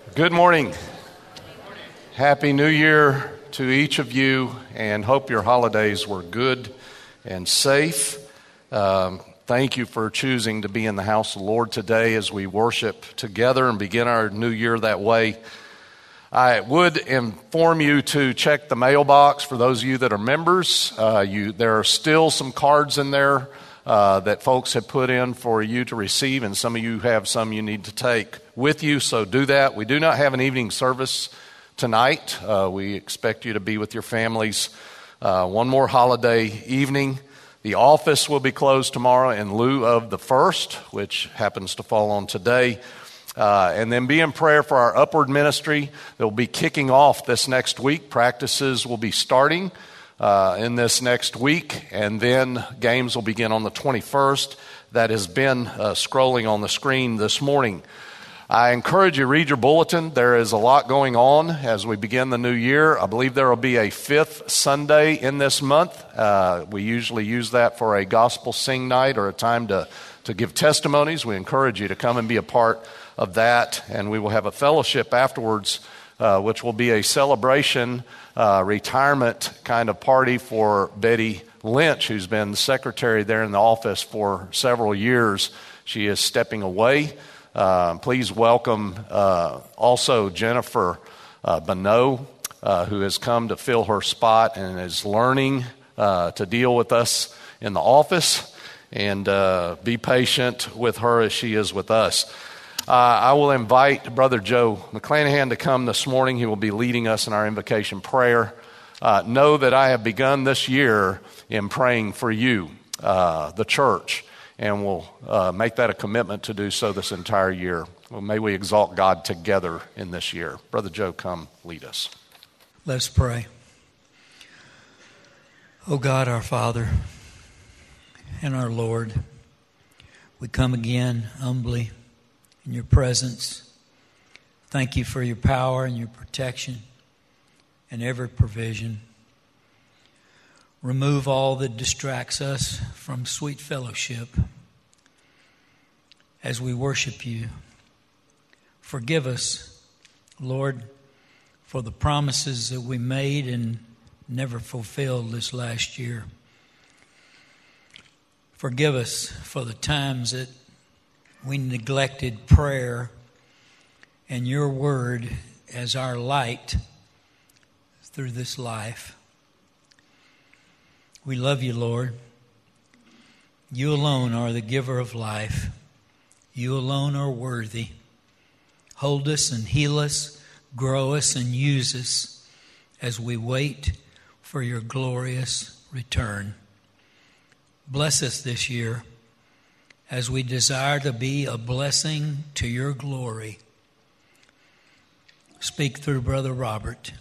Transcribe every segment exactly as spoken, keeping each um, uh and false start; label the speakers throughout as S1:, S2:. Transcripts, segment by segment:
S1: Good morning. Happy New Year to each of you, and hope your holidays were good and safe. Um, thank you for choosing to be in the house of the Lord today as we worship together and begin our new year that way. I would inform you to check the mailbox for those of you that are members. Uh, you, there are still some cards in there uh, that folks have put in for you to receive, and some of you have some you need to take with you, so do that. We do not have an evening service tonight. Uh, we expect you to be with your families. Uh, one more holiday evening. The office will be closed tomorrow in lieu of the first, which happens to fall on today. Uh, and then be in prayer for our upward ministry. They'll be kicking off this next week. Practices will be starting uh, in this next week, and then games will begin on the twenty-first. That has been uh, scrolling on the screen this morning. I encourage you to read your bulletin. There is a lot going on as we begin the new year. I believe there will be a fifth Sunday in this month. Uh, we usually use that for a gospel sing night or a time to, to give testimonies. We encourage you to come and be a part of that, and we will have a fellowship afterwards, uh, which will be a celebration, uh, retirement kind of party for Betty Lynch, who's been the secretary there in the office for several years. She is stepping away. Uh, please welcome uh, also Jennifer uh, Bonneau, uh, who has come to fill her spot and is learning uh, to deal with us in the office, and uh, be patient with her as she is with us. Uh, I will invite Brother Joe McClanahan to come this morning. He will be leading us in our invocation prayer. Uh, know that I have begun this year in praying for you, uh, the church, and we'll uh, make that a commitment to do so this entire year. Well, may we exalt God together in this year. Brother Joe, come lead us.
S2: Let's pray. Oh God, our Father and our Lord, we come again humbly in your presence. Thank you for your power and your protection and every provision. Remove all that distracts us from sweet fellowship as we worship you. Forgive us, Lord, for the promises that we made and never fulfilled this last year. Forgive us for the times that we neglected prayer and your word as our light through this life. We love you, Lord. You alone are the giver of life. You alone are worthy. Hold us and heal us, grow us and use us as we wait for your glorious return. Bless us this year as we desire to be a blessing to your glory. Speak through Brother Robert.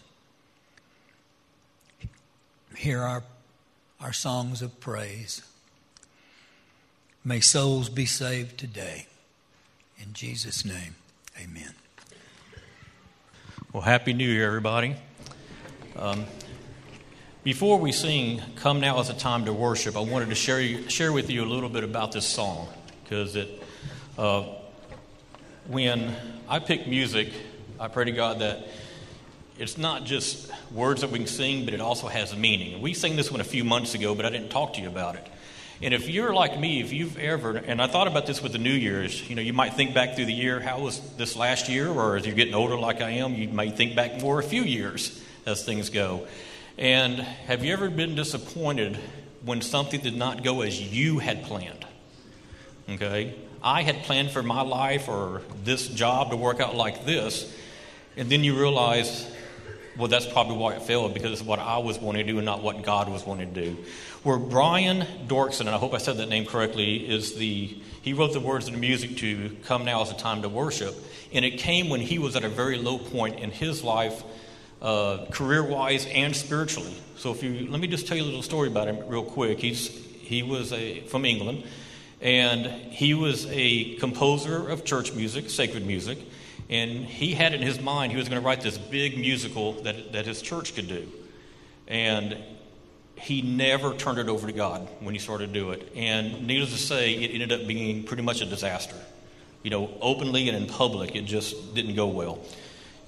S2: Hear our our songs of praise. May souls be saved today. In Jesus' name, amen.
S3: Well, Happy New Year, everybody. Um, before we sing, Come Now is a Time to Worship, I wanted to share you, share with you a little bit about this song, because it, uh, when I pick music, I pray to God that it's not just words that we can sing, but it also has a meaning. We sang this one a few months ago, but I didn't talk to you about it. And if you're like me, if you've ever, and I thought about this with the New Year's, you know, you might think back through the year, how was this last year? Or as you're getting older like I am, you might think back more a few years as things go. And have you ever been disappointed when something did not go as you had planned? Okay? I had planned for my life or this job to work out like this, and then you realize, well, that's probably why it failed, because it's what I was wanting to do and not what God was wanting to do. Where Brian Dorkson, and I hope I said that name correctly, is the, he wrote the words and the music to Come Now is a Time to Worship. And it came when he was at a very low point in his life, uh, career-wise and spiritually. So if you, let me just tell you a little story about him real quick. He's, he was a, from England, and he was a composer of church music, sacred music. And he had in his mind he was going to write this big musical that that his church could do. And he never turned it over to God when he started to do it. And needless to say, it ended up being pretty much a disaster. You know, openly and in public, it just didn't go well.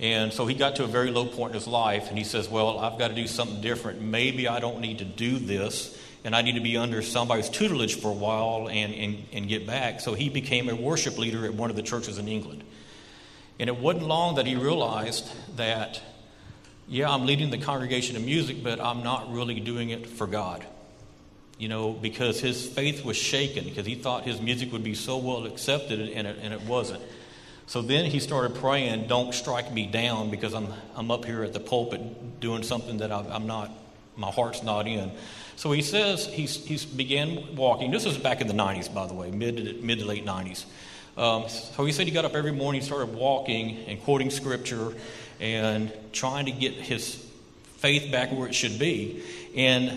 S3: And so he got to a very low point in his life, and he says, well, I've got to do something different. Maybe I don't need to do this, and I need to be under somebody's tutelage for a while and, and, and get back. So he became a worship leader at one of the churches in England. And it wasn't long that he realized that, yeah, I'm leading the congregation in music, but I'm not really doing it for God. You know, because his faith was shaken, because he thought his music would be so well accepted, and it, and it wasn't. So then he started praying, don't strike me down, because I'm I'm up here at the pulpit doing something that I, I'm not, my heart's not in. So he says he's he's began walking. This was back in the nineties, by the way, mid to, mid to late nineties. Um, so he said he got up every morning, started walking and quoting scripture and trying to get his faith back where it should be. And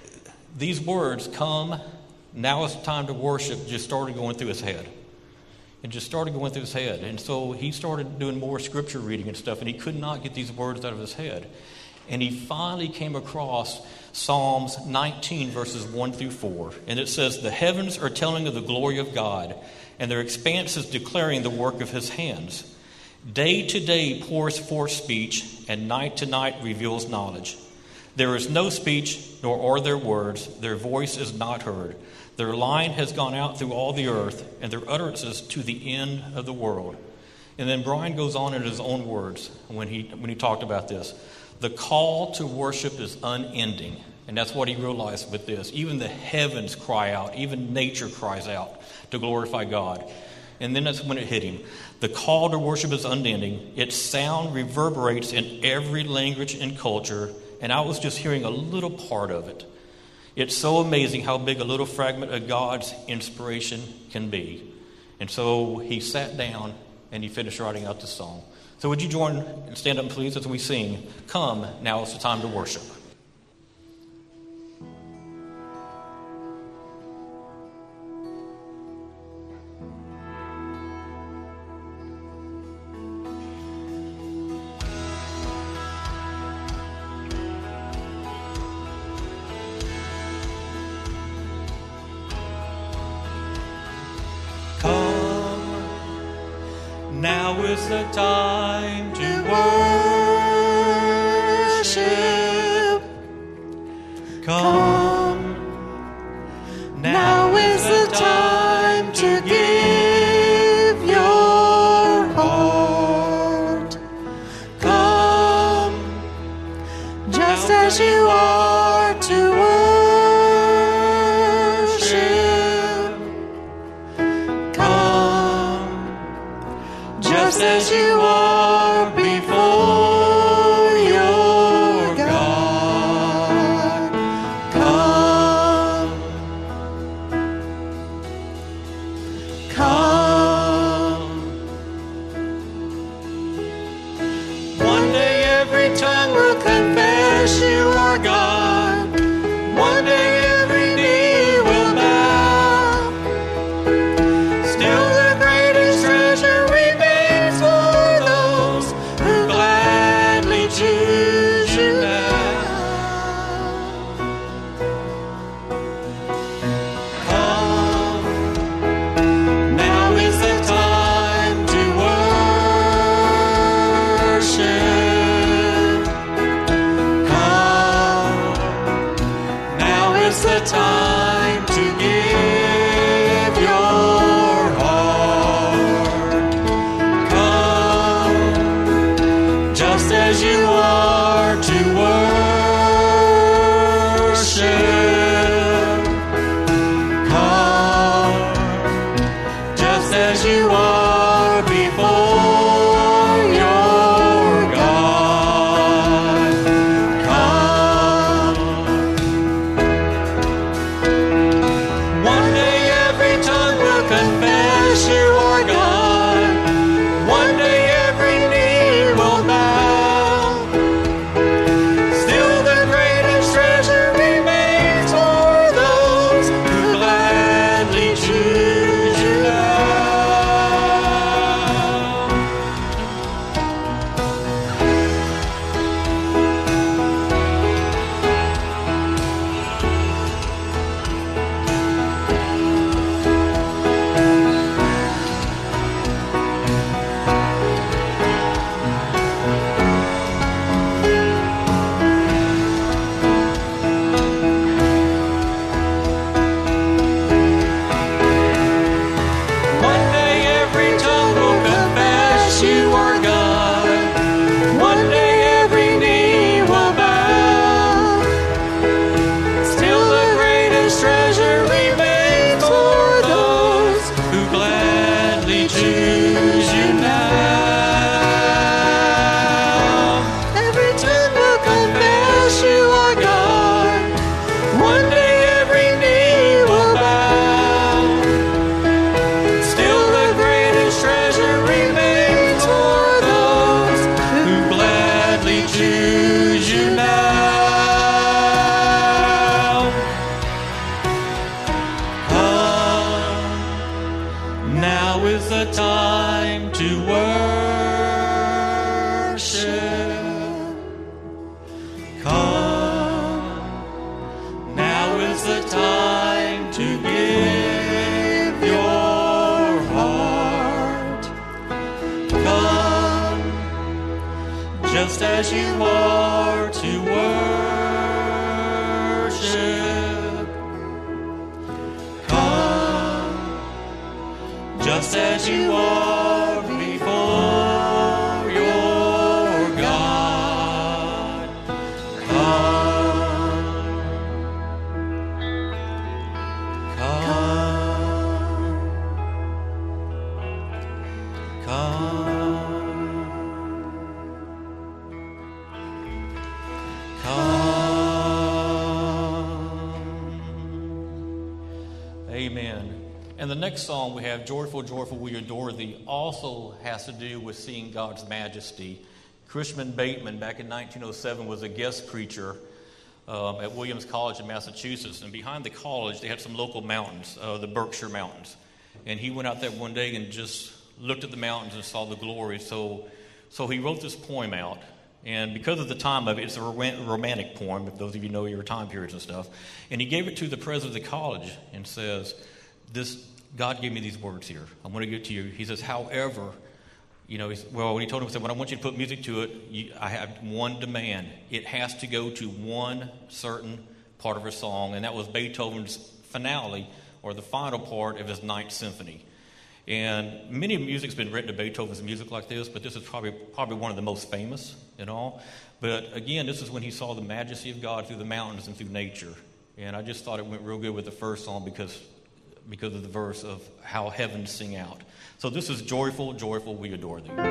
S3: these words, come, now it's time to worship, just started going through his head. It just started going through his head. And so he started doing more scripture reading and stuff, and he could not get these words out of his head. And he finally came across Psalms nineteen, verses one through four. And it says, the heavens are telling of the glory of God, and their expanse is declaring the work of his hands. Day to day pours forth speech, and night to night reveals knowledge. There is no speech, nor are there words. Their voice is not heard. Their line has gone out through all the earth, and their utterances to the end of the world. And then Brian goes on in his own words when he when he talked about this. The call to worship is unending. And that's what he realized with this. Even the heavens cry out. Even nature cries out to glorify God. And then that's when it hit him. The call to worship is unending. Its sound reverberates in every language and culture. And I was just hearing a little part of it. It's so amazing how big a little fragment of God's inspiration can be. And so he sat down and he finished writing out the song. So would you join and stand up, please, as we sing, Come, Now Is the Time to Worship.
S4: Now is the time to worship. Come. Now is the time to give your heart. Come, just as you are to worship. Come, just as you are before your God. Come, come. One day every tongue will confess you are God. One day every knee will bow. Still the greatest treasure remains for those who gladly choose you now. Come, now is the time to worship. Come, now is the time to give your heart. Come, just as you are to worship. Come, just as you are before your God. Come. One day every tongue will confess you are God. One day every knee will bow. worship. Come, now is the time to give your heart. Come, just as you are to worship. Come, just as you are before your God. Come, come, come, come.
S3: Amen. And the next song we have, Joyful, Joyful, We Adore Thee, also has to do with seeing God's majesty. Cushman Bateman, back in nineteen oh seven, was a guest preacher um, at Williams College in Massachusetts. And behind the college, they had some local mountains, uh, the Berkshire Mountains. And he went out there one day and just looked at the mountains and saw the glory. So, so he wrote this poem out. And because of the time of it, it's a rom- romantic poem, if those of you know your time periods and stuff. And he gave it to the president of the college and says, "This God gave me these words here. I'm going to give it to you." He says, "However," you know, he's, well, when he told him, he said, "When I want you to put music to it, you, I have one demand. It has to go to one certain part of a song," and that was Beethoven's finale, or the final part of his Ninth Symphony. And many music's been written to Beethoven's music like this, but this is probably probably one of the most famous in all. But again, this is when he saw the majesty of God through the mountains and through nature. And I just thought it went real good with the first song because because of the verse of how heavens sing out. So this is Joyful, Joyful, We Adore Thee.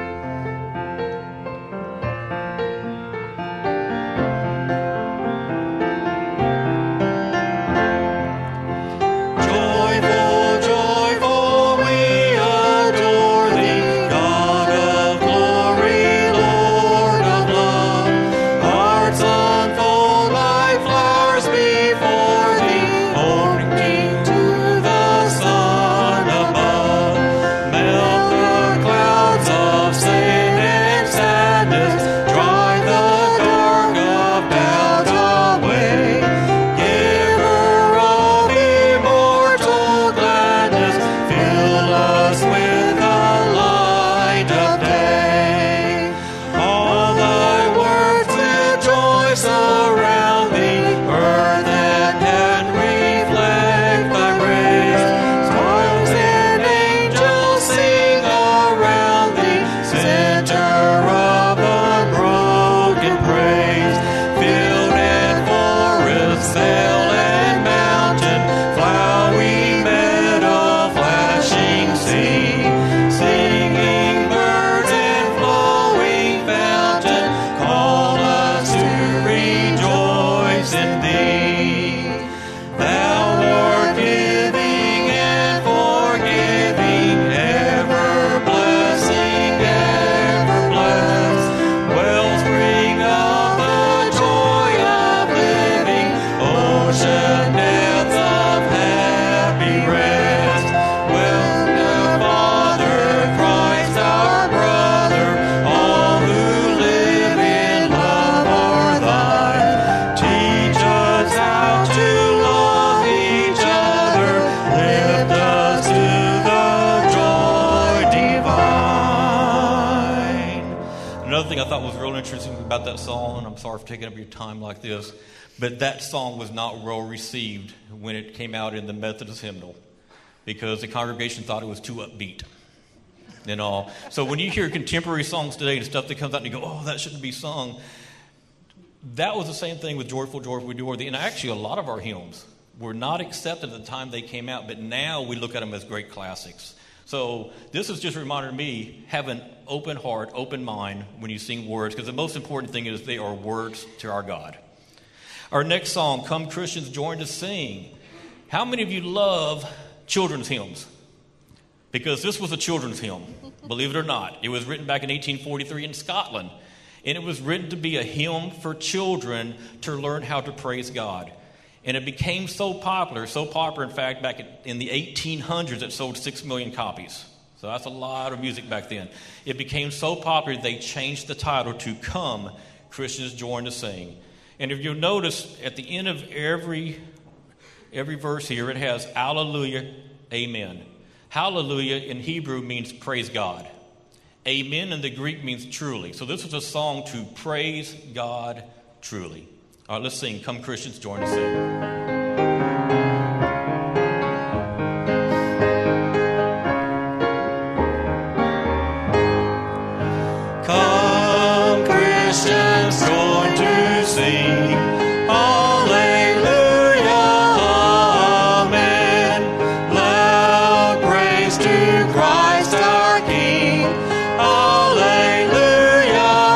S3: About that song, and I'm sorry for taking up your time like this, but that song was not well received when it came out in the Methodist hymnal because the congregation thought it was too upbeat and all. So when you hear contemporary songs today and stuff that comes out and you go, "Oh, that shouldn't be sung," that was the same thing with Joyful, Joyful, We Adore Thee. And actually a lot of our hymns were not accepted at the time they came out, but now we look at them as great classics. So this is just a reminder to me, have an open heart, open mind when you sing words, because the most important thing is they are words to our God. Our next song, Come Christians Join to Sing. How many of you love children's hymns? Because this was a children's hymn, believe it or not. It was written back in eighteen forty-three in Scotland, and it was written to be a hymn for children to learn how to praise God. And it became so popular, so popular, in fact, back in the eighteen hundreds, it sold six million copies. So that's a lot of music back then. It became so popular they changed the title to Come, Christians Join to Sing. And if you'll notice, at the end of every every verse here, it has Hallelujah, Amen. Hallelujah in Hebrew means praise God. Amen in the Greek means truly. So this was a song to praise God truly. All right, let's sing. Come, Christians, join to sing.
S4: Come, Christians, join to sing. Hallelujah, amen. Loud praise to Christ our King. Hallelujah,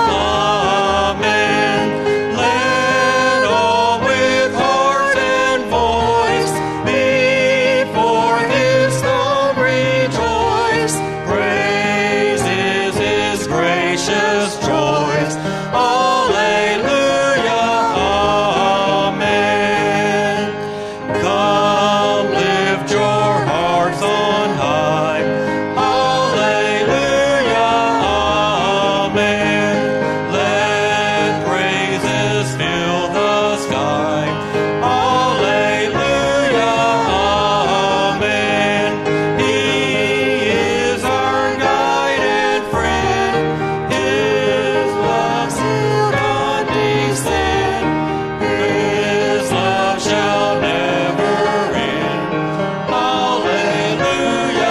S4: amen. Let all with heart and voice before His throne rejoice. Praises His gracious joys. Hallelujah, amen. Come, lift your hearts on high. Hallelujah, amen. Let praises fill the sky. Hallelujah, amen. He is our guide and friend. His love still not descend. His love shall never end. Hallelujah,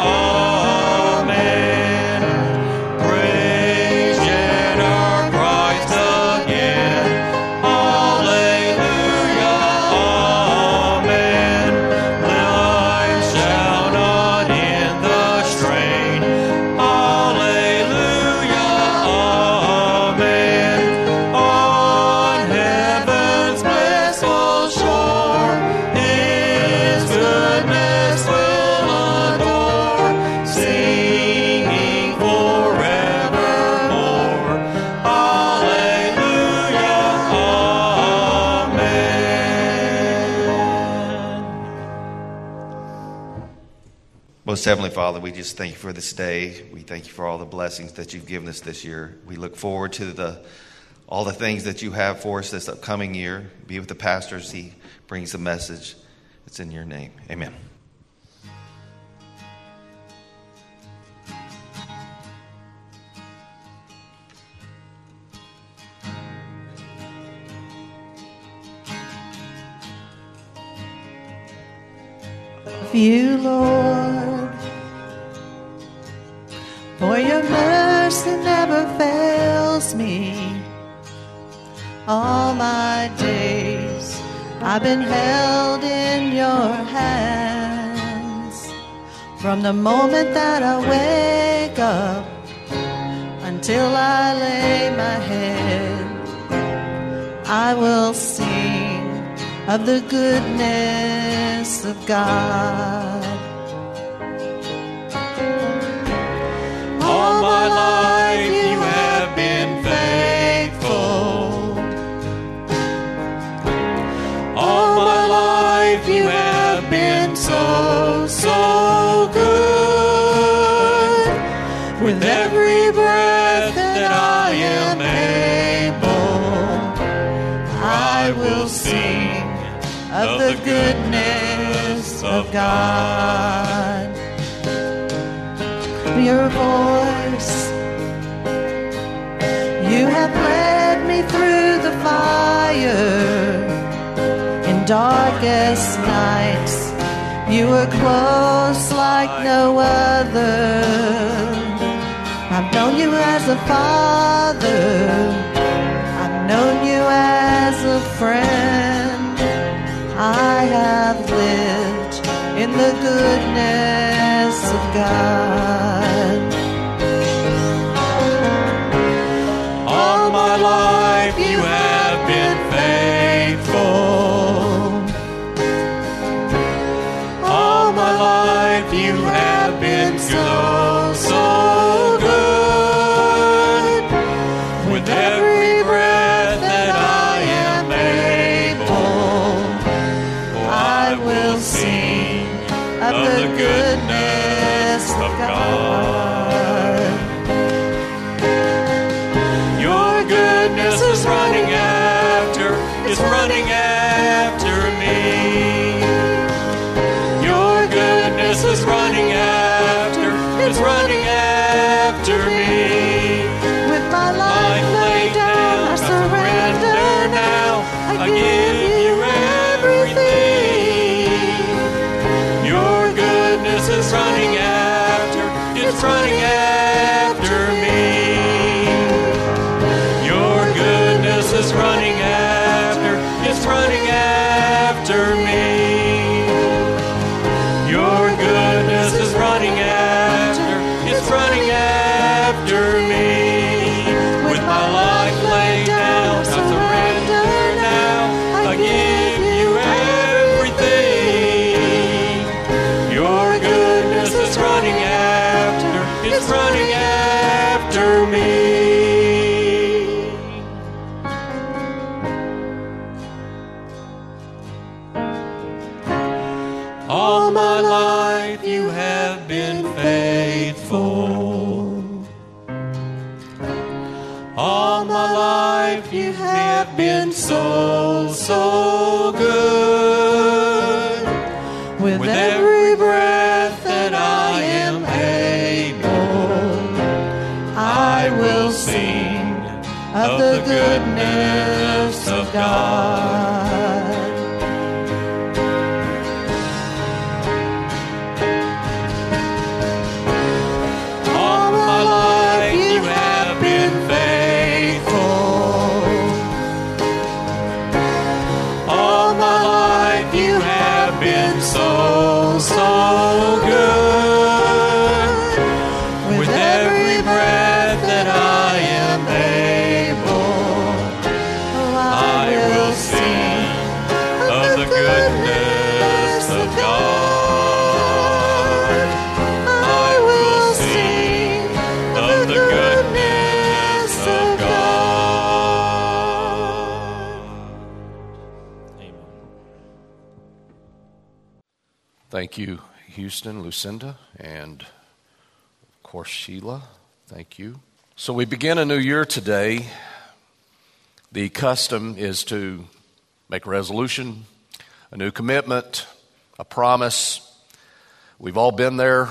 S4: amen. Praise yet our Christ again. Hallelujah, amen. Life shall not end the strain. Hallelujah, amen. On heaven's blissful shore, His goodness will adore, singing forevermore. Hallelujah, amen.
S5: Most Heavenly Father, we just thank you for this day. We thank you for all the blessings that you've given us this year. We look forward to the all the things that you have for us this upcoming year. Be with the pastor as he brings the message. It's in your name. Amen.
S6: Of you, Lord, for your mercy never fails me. All my days I've been held in your hands. From the moment that I wake up until I lay my head, I will sing of the goodness of God.
S4: All my life you have been faithful. All my life you have been so, so good. With every breath that I am able, I will sing of the goodness of God.
S6: Your voice, you have led me through the fire. In darkest nights, you were close like no other. I've known you as a father, I've known you as a friend. I have lived in the goodness of God.
S4: All my life you have been faithful. All my life you have been so, so good. With every breath that I am able, I will sing of the goodness of God. goodness is running after, is running after me. Your goodness is running after, is running after me.
S6: With my life laid down, I surrender now. I give you everything.
S4: Your goodness is running after, it's running after me. Your goodness is running after, it's running after me. Your goodness is running after, it's running after me. With my life laid down, I surrender now. I give you everything. Your goodness is running after, it's running after me. All my life you have been faithful. All my life you have been so, so good.
S6: With
S4: With
S6: every
S4: every breath that I am able, I will sing
S6: of the goodness of God.
S4: All my life you have been faithful. All my life you have been so, so good. With every breath that I am able, I will sing of the goodness of God. I will sing of the goodness of God. Amen.
S1: Thank you, Houston, Lucinda, and of course, Sheila. Thank you. So we begin a new year today. The custom is to make a resolution, a new commitment, a promise. We've all been there.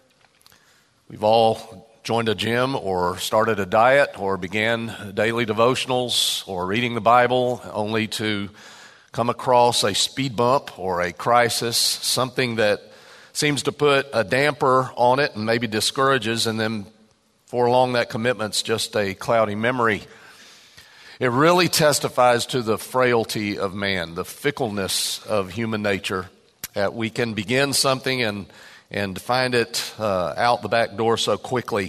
S1: We've all joined a gym or started a diet or began daily devotionals or reading the Bible only to come across a speed bump or a crisis, something that seems to put a damper on it and maybe discourages, and then for long that commitment's just a cloudy memory. It really testifies to the frailty of man, the fickleness of human nature, that we can begin something and, and find it uh, out the back door so quickly.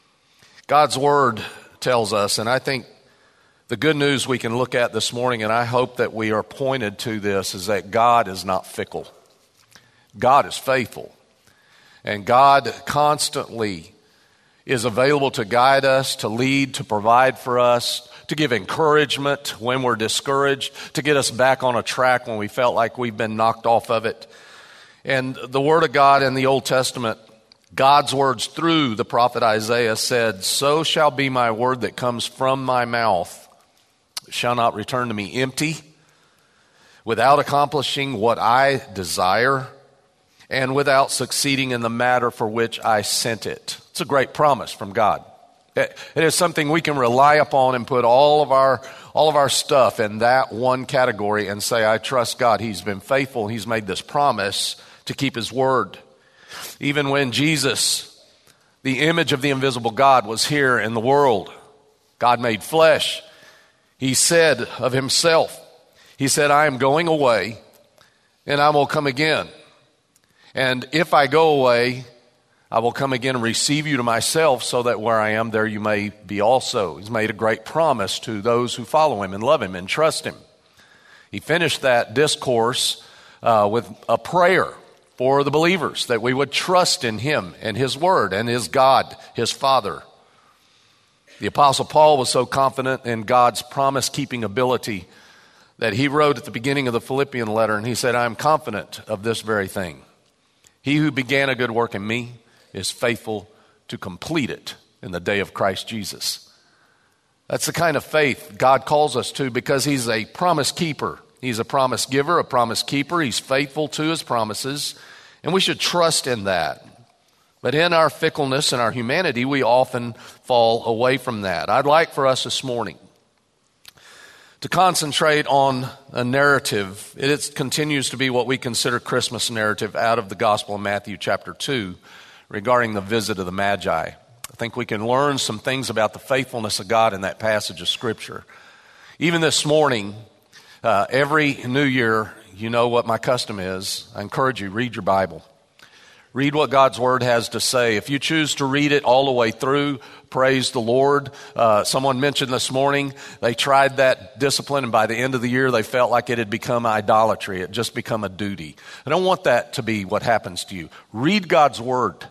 S1: God's Word tells us, and I think the good news we can look at this morning, and I hope that we are pointed to this, is that God is not fickle. God is faithful. And God constantly is available to guide us, to lead, to provide for us, to give encouragement when we're discouraged, to get us back on a track when we felt like we've been knocked off of it. And the Word of God in the Old Testament, God's words through the prophet Isaiah said, "So shall be my word that comes from my mouth. It shall not return to me empty, without accomplishing what I desire, and without succeeding in the matter for which I sent it." It's a great promise from God. It is something we can rely upon and put all of our all of our stuff in that one category and say, I trust God. He's been faithful. He's made this promise to keep His word. Even when Jesus, the image of the invisible God, was here in the world, God made flesh, He said of Himself, He said, I am going away and I will come again. And if I go away, I will come again and receive you to myself, so that where I am, there you may be also. He's made a great promise to those who follow Him and love Him and trust Him. He finished that discourse uh, with a prayer for the believers, that we would trust in Him and His Word and His God, His Father. The Apostle Paul was so confident in God's promise-keeping ability that he wrote at the beginning of the Philippian letter, and he said, I am confident of this very thing. He who began a good work in me is faithful to complete it in the day of Christ Jesus. That's the kind of faith God calls us to because He's a promise keeper. He's a promise giver, a promise keeper. He's faithful to His promises, and we should trust in that. But in our fickleness and our humanity, we often fall away from that. I'd like for us this morning to concentrate on a narrative. It continues to be what we consider Christmas narrative out of the Gospel of Matthew chapter two regarding the visit of the Magi. I think we can learn some things about the faithfulness of God in that passage of Scripture. Even this morning, uh, every New Year, you know what my custom is. I encourage you, read your Bible. Read what God's Word has to say. If you choose to read it all the way through, praise the Lord. Uh, someone mentioned this morning, they tried that discipline, and by the end of the year, they felt like it had become idolatry. It had just become a duty. I don't want that to be what happens to you. Read God's Word.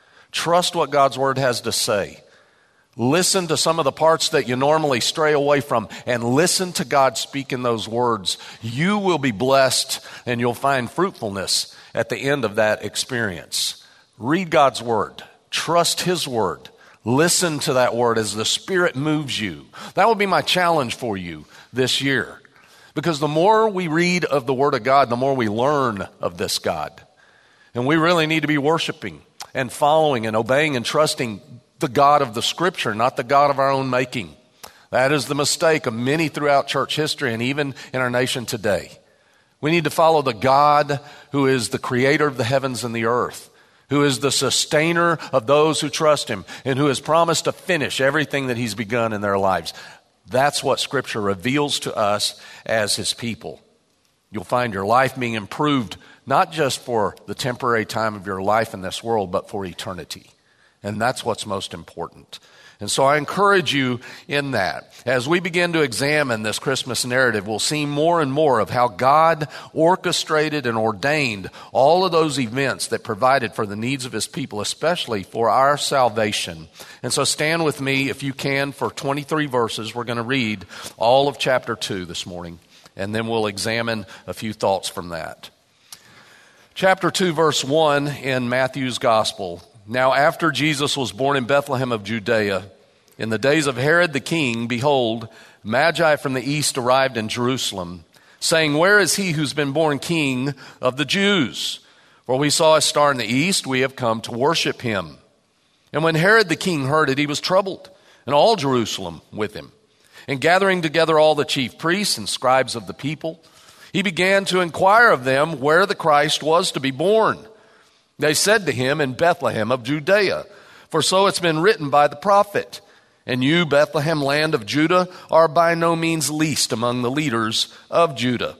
S1: Trust what God's Word has to say. Listen to some of the parts that you normally stray away from, and listen to God speak in those words. You will be blessed, and you'll find fruitfulness at the end of that experience. Read God's Word. Trust His Word. Listen to that Word as the Spirit moves you. That would be my challenge for you this year. Because the more we read of the Word of God, the more we learn of this God. And we really need to be worshiping and following and obeying and trusting the God of the Scripture, not the God of our own making. That is the mistake of many throughout church history and even in our nation today. We need to follow the God who is the creator of the heavens and the earth, who is the sustainer of those who trust Him, and who has promised to finish everything that He's begun in their lives. That's what Scripture reveals to us as His people. You'll find your life being improved, not just for the temporary time of your life in this world, but for eternity. And that's what's most important. And so I encourage you in that. As we begin to examine this Christmas narrative, we'll see more and more of how God orchestrated and ordained all of those events that provided for the needs of His people, especially for our salvation. And so stand with me, if you can, for twenty-three verses. We're going to read all of chapter two this morning, and then we'll examine a few thoughts from that. Chapter two, verse one in Matthew's Gospel. Now after Jesus was born in Bethlehem of Judea, in the days of Herod the king, behold, Magi from the east arrived in Jerusalem, saying, Where is he who's been born king of the Jews? For we saw a star in the east, we have come to worship him. And when Herod the king heard it, he was troubled, and all Jerusalem with him. And gathering together all the chief priests and scribes of the people, he began to inquire of them where the Christ was to be born. They said to him, In Bethlehem of Judea, for so it's been written by the prophet. And you, Bethlehem, land of Judah, are by no means least among the leaders of Judah.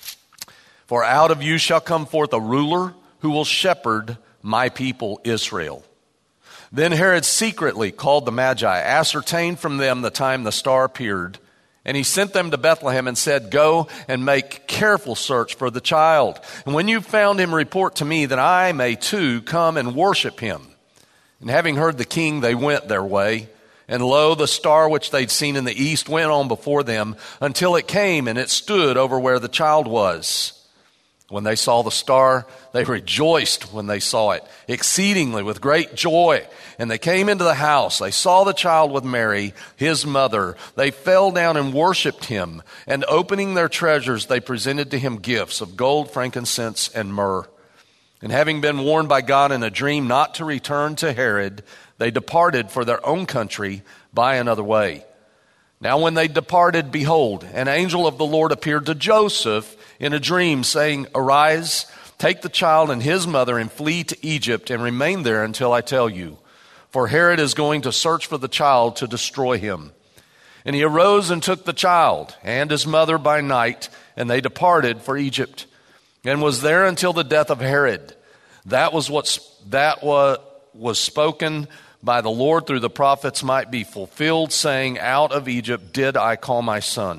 S1: For out of you shall come forth a ruler who will shepherd my people Israel. Then Herod secretly called the Magi, ascertained from them the time the star appeared, and he sent them to Bethlehem and said, Go and make careful search for the child. And when you've found him, report to me that I may too come and worship him. And having heard the king, they went their way. And lo, the star which they'd seen in the east went on before them until it came and it stood over where the child was. When they saw the star, they rejoiced when they saw it, exceedingly with great joy. And they came into the house. They saw the child with Mary, his mother. They fell down and worshipped him. And opening their treasures, they presented to him gifts of gold, frankincense, and myrrh. And having been warned by God in a dream not to return to Herod, they departed for their own country by another way. Now when they departed, behold, an angel of the Lord appeared to Joseph in a dream, saying, Arise, take the child and his mother and flee to Egypt and remain there until I tell you. For Herod is going to search for the child to destroy him. And he arose and took the child and his mother by night, and they departed for Egypt, and was there until the death of Herod. That was what that was, was spoken by the Lord through the prophets might be fulfilled, saying, Out of Egypt did I call my son.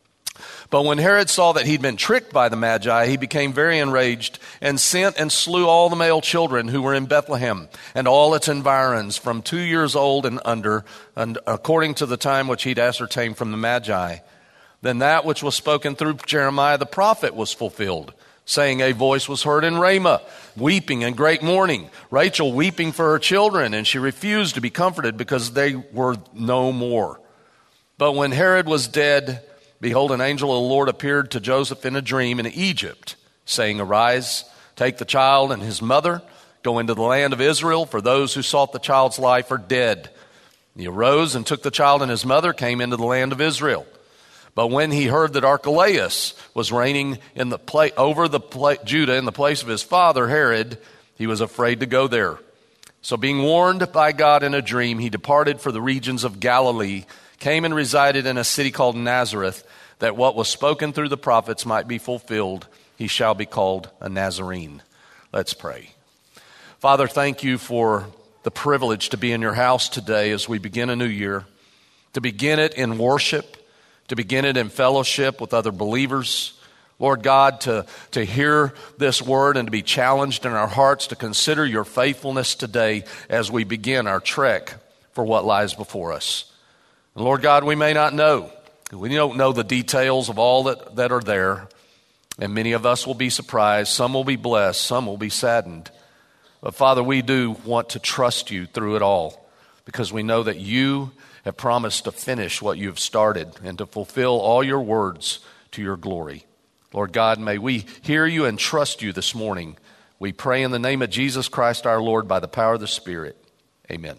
S1: But when Herod saw that he'd been tricked by the Magi, he became very enraged and sent and slew all the male children who were in Bethlehem and all its environs from two years old and under, and according to the time which he'd ascertained from the Magi. Then that which was spoken through Jeremiah the prophet was fulfilled, saying, A voice was heard in Ramah, weeping and great mourning, Rachel weeping for her children, and she refused to be comforted because they were no more. But when Herod was dead, behold, an angel of the Lord appeared to Joseph in a dream in Egypt, saying, Arise, take the child and his mother, go into the land of Israel, for those who sought the child's life are dead. He arose and took the child and his mother, came into the land of Israel. But when he heard that Archelaus was reigning in the pla- over the pla- Judah in the place of his father Herod, he was afraid to go there. So being warned by God in a dream, he departed for the regions of Galilee, came and resided in a city called Nazareth, that what was spoken through the prophets might be fulfilled. He shall be called a Nazarene. Let's pray. Father, thank you for the privilege to be in your house today as we begin a new year, to begin it in worship, to begin it in fellowship with other believers. Lord God, to, to hear this word and to be challenged in our hearts to consider your faithfulness today as we begin our trek for what lies before us. And Lord God, we may not know. We don't know the details of all that, that are there. And many of us will be surprised. Some will be blessed. Some will be saddened. But Father, we do want to trust you through it all because we know that you have promised to finish what you've started and to fulfill all your words to your glory. Lord God, may we hear you and trust you this morning. We pray in the name of Jesus Christ our Lord by the power of the Spirit. Amen.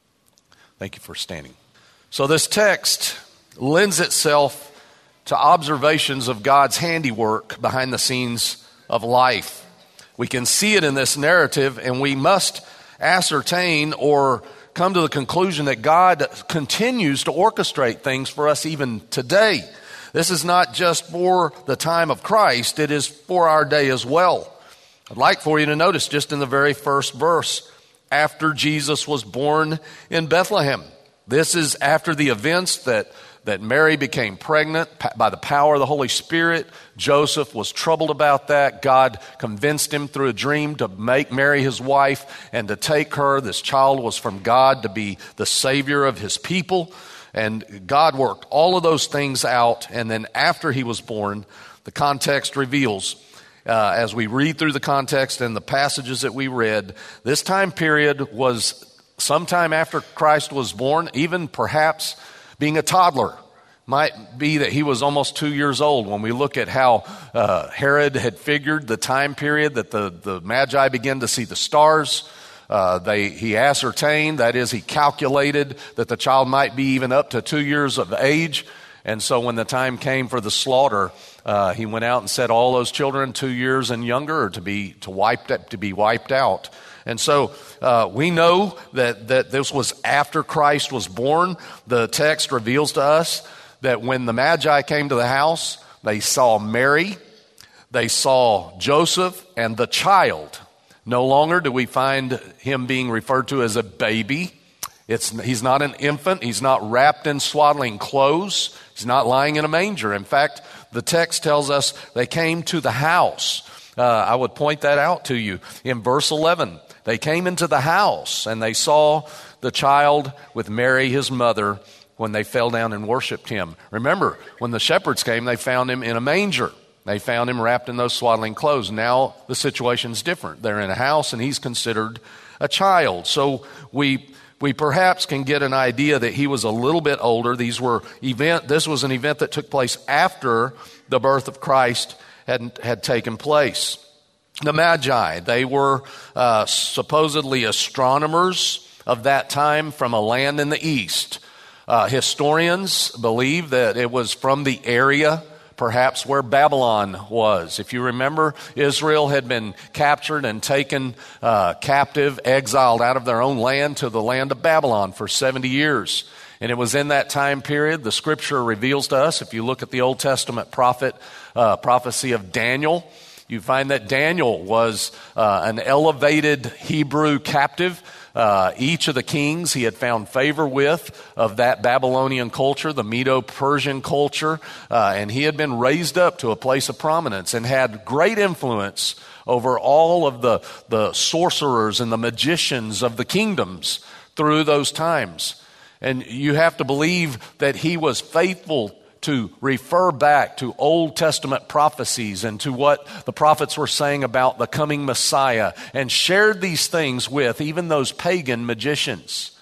S1: Thank you for standing. So this text lends itself to observations of God's handiwork behind the scenes of life. We can see it in this narrative, and we must ascertain or come to the conclusion that God continues to orchestrate things for us even today. This is not just for the time of Christ, it is for our day as well. I'd like for you to notice just in the very first verse, after Jesus was born in Bethlehem. This is after the events that, that Mary became pregnant by the power of the Holy Spirit. Joseph was troubled about that. God convinced him through a dream to make Mary his wife and to take her. This child was from God to be the Savior of his people. And God worked all of those things out. And then after he was born, the context reveals, uh, as we read through the context and the passages that we read, this time period was sometime after Christ was born, even perhaps being a toddler. Might be that he was almost two years old when we look at how uh, Herod had figured the time period that the, the Magi began to see the stars. Uh, they he ascertained, that is, he calculated that the child might be even up to two years of age. And so when the time came for the slaughter, uh, he went out and said all those children two years and younger are to be to wiped to be wiped out. And so uh, we know that, that this was after Christ was born. The text reveals to us that when the Magi came to the house, they saw Mary, they saw Joseph, and the child. No longer do we find him being referred to as a baby. It's, he's not an infant. He's not wrapped in swaddling clothes. He's not lying in a manger. In fact, the text tells us they came to the house. Uh, I would point that out to you in verse eleven. They came into the house and they saw the child with Mary, his mother, when they fell down and worshiped him. Remember, when the shepherds came, they found him in a manger. They found him wrapped in those swaddling clothes. Now the situation's different. They're in a house and he's considered a child. So we we perhaps can get an idea that he was a little bit older. These were event. This was an event that took place after the birth of Christ had had taken place. The Magi, they were uh, supposedly astronomers of that time from a land in the east. Uh, historians believe that it was from the area perhaps where Babylon was. If you remember, Israel had been captured and taken uh, captive, exiled out of their own land to the land of Babylon for seventy years. And it was in that time period, the scripture reveals to us, if you look at the Old Testament prophet, uh, prophecy of Daniel, you find that Daniel was uh, an elevated Hebrew captive. Uh, each of the kings he had found favor with of that Babylonian culture, the Medo-Persian culture, uh, and he had been raised up to a place of prominence and had great influence over all of the, the sorcerers and the magicians of the kingdoms through those times. And you have to believe that he was faithful to refer back to Old Testament prophecies and to what the prophets were saying about the coming Messiah, and shared these things with even those pagan magicians.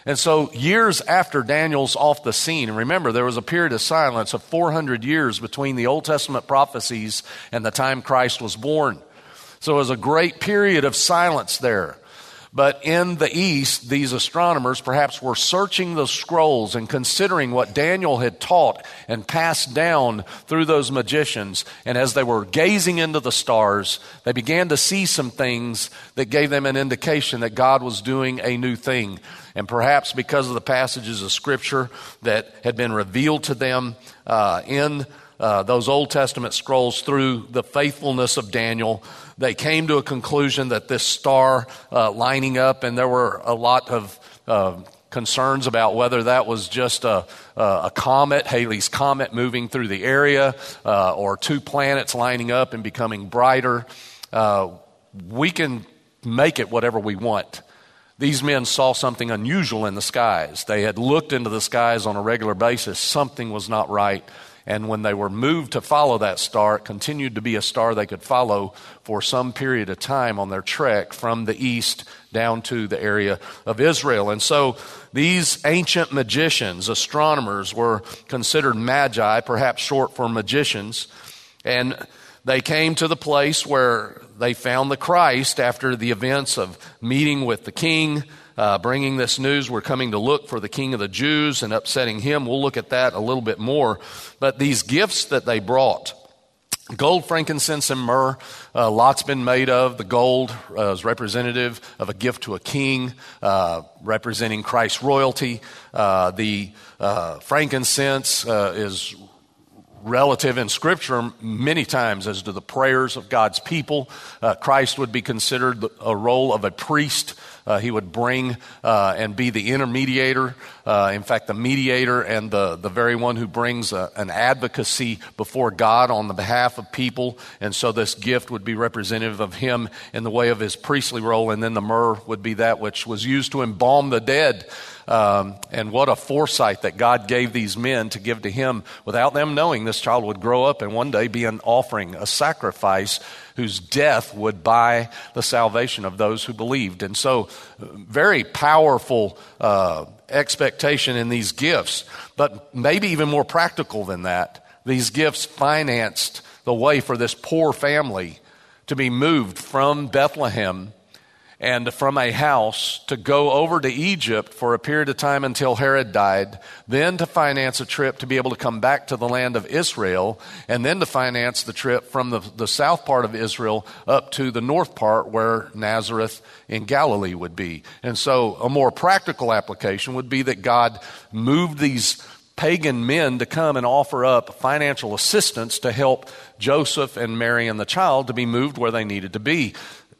S1: And so years after Daniel's off the scene, and remember there was a period of silence of four hundred years between the Old Testament prophecies and the time Christ was born. So it was a great period of silence there. But in the East, these astronomers perhaps were searching the scrolls and considering what Daniel had taught and passed down through those magicians. And as they were gazing into the stars, they began to see some things that gave them an indication that God was doing a new thing. And perhaps because of the passages of Scripture that had been revealed to them uh, in uh, those Old Testament scrolls through the faithfulness of Daniel, they came to a conclusion that this star uh, lining up, and there were a lot of uh, concerns about whether that was just a, a comet, Halley's Comet moving through the area, uh, or two planets lining up and becoming brighter. Uh, we can make it whatever we want. These men saw something unusual in the skies. They had looked into the skies on a regular basis. Something was not right. And when they were moved to follow that star, it continued to be a star they could follow for some period of time on their trek from the east down to the area of Israel. And so these ancient magicians, astronomers, were considered magi, perhaps short for magicians. And they came to the place where they found the Christ after the events of meeting with the king, Uh, bringing this news, we're coming to look for the King of the Jews and upsetting him. We'll look at that a little bit more. But these gifts that they brought, gold, frankincense, and myrrh, uh, lots been made of. The gold uh, is representative of a gift to a king, uh, representing Christ's royalty. Uh, the uh, frankincense uh, is relative in Scripture many times as to the prayers of God's people. Uh, Christ would be considered a role of a priest. Uh, he would bring uh, and be the intermediator, uh, in fact, the mediator and the, the very one who brings a, an advocacy before God on the behalf of people. And so this gift would be representative of him in the way of his priestly role. And then the myrrh would be that which was used to embalm the dead. Um, and what a foresight that God gave these men to give to him without them knowing this child would grow up and one day be an offering, a sacrifice whose death would buy the salvation of those who believed. And so very powerful uh, expectation in these gifts, but maybe even more practical than that. These gifts financed the way for this poor family to be moved from Bethlehem and from a house to go over to Egypt for a period of time until Herod died, then to finance a trip to be able to come back to the land of Israel, and then to finance the trip from the, the south part of Israel up to the north part where Nazareth in Galilee would be. And so a more practical application would be that God moved these pagan men to come and offer up financial assistance to help Joseph and Mary and the child to be moved where they needed to be.